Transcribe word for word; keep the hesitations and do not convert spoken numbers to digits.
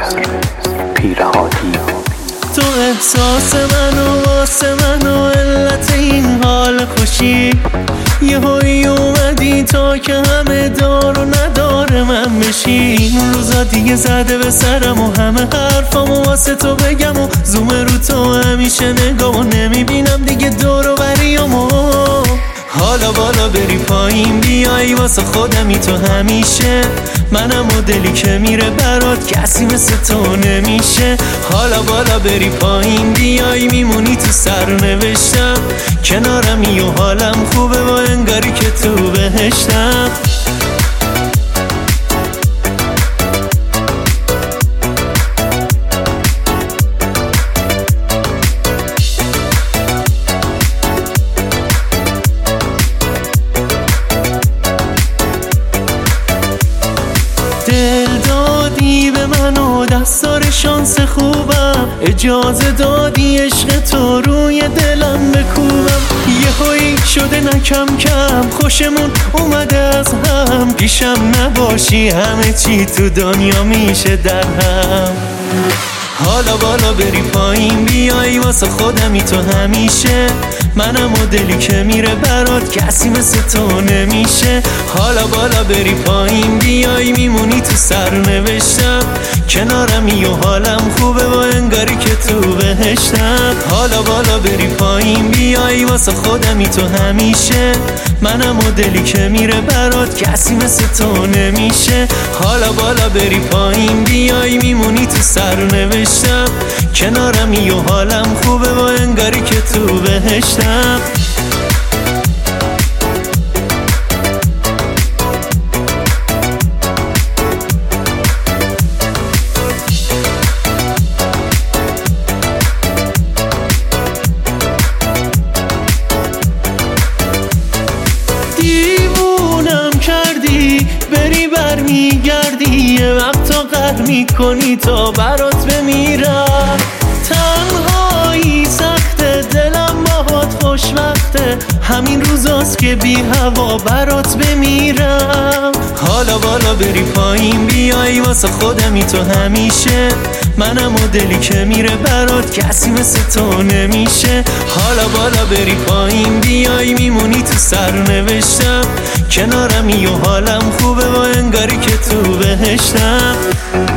پیرهادی. تو احساس منو واسه منو علت این حال خوشی، یه هایی اومدی تا که همه دار و نداره من بشی. این روزا دیگه زده به سرم و همه حرفامو واسه تو بگم و زوم رو تو همیشه نگامو نمیبینم دیگه دور و بریامو. حالا بالا بری پایین بیایی واسه خودمی تو همیشه، منم مدلی که میره برات کسی مثل تو نمیشه. حالا بالا بری پایین بیایی میمونی تو سرنوشتم، کنارمی و حالم خوبه و انگاری که تو بهشتم. دل دادی به من و دستار شانس خوبم، اجازه دادی عشق تو روی دلم بکوبم. یه هایی شده نکم کم خوشمون اومده از هم، پیشم نباشی همه چی تو دنیا میشه در هم. حالا بالا بری پایین بیایی واسه خودمی تو همیشه، منم مدلی که میره برات کسی مثل تو نمیشه. حالا بالا بری پایین بیایی میمونی تو سرنوشتم، کنارمی و حالم خوبه و انگاری که تو بهشتم. حالا بالا بری پایین بیایی واسه خودمی تو همیشه، منم مدلی که میره برات کسی مثل تو نمیشه. حالا بالا بری پایین بیایی میمونی تو سرنوشتم، کنارمی و حالم خوبه و انگاری که تو بهشتم. دیوونم کردی بری بر میگردی، یه وقتا قهر میکنی تا برات بمیرم. تنهایی سخته دلم باهات خوشوقته، همین روزاست که بی هوا برات بمیرم. حالا بالا بری پایین بیایی واسه خودمی تو همیشه، منم مدلی که میره برات کسی مثل تو نمیشه. حالا بالا بری پایین بیایی میمونی تو سرنوشتم، کنارمی و حالم خوبه و انگاری که تو بهشتم.